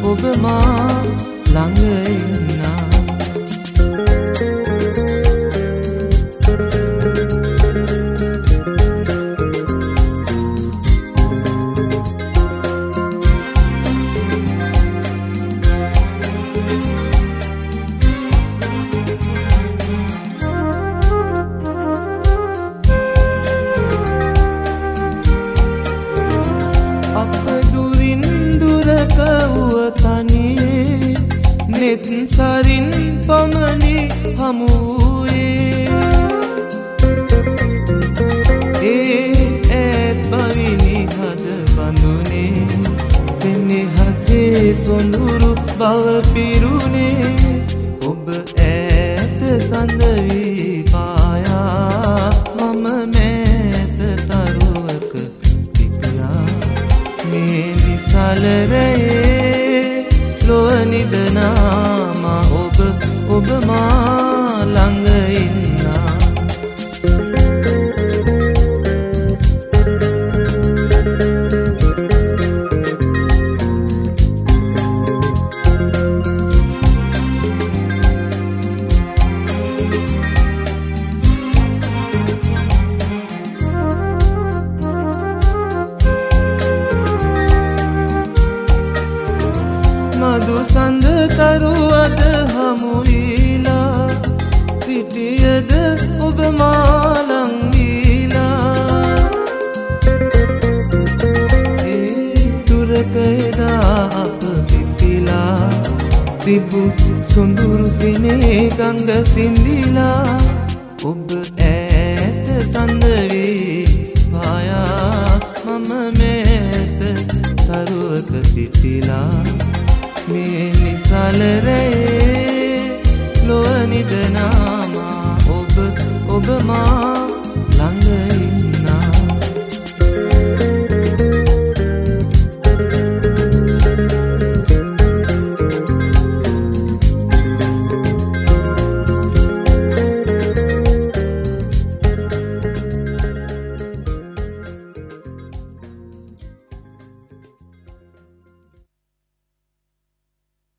ඔබ මා ළඟ ඉන්නා නෙත් සරින් පමණි හමුවේ ඈත් බවිනි හද බඳුනේ සෙනෙහසේ සොඳුරු බව පිරුණේ ඔබ ඈත සඳ වී පායා මම මෑත තරුවක පිපිලා මේ විසල රැයේ ලොව නිදනා ඔබ මා ළඟ ඉන්නා මధు සඳ තරුවද හමුවීලා සිටියද ඔබ මා ළං වීලා දුරක එදා අප පිපිලා තිබු සොඳුරු සිනේ ගඟ සිඳිලා ඔබ ඈත සඳ වී පායා මම මෑත තරුවක පිපිලා මේ නිසල රැයේ ලොව නිදනා ඔබ මා ළඟ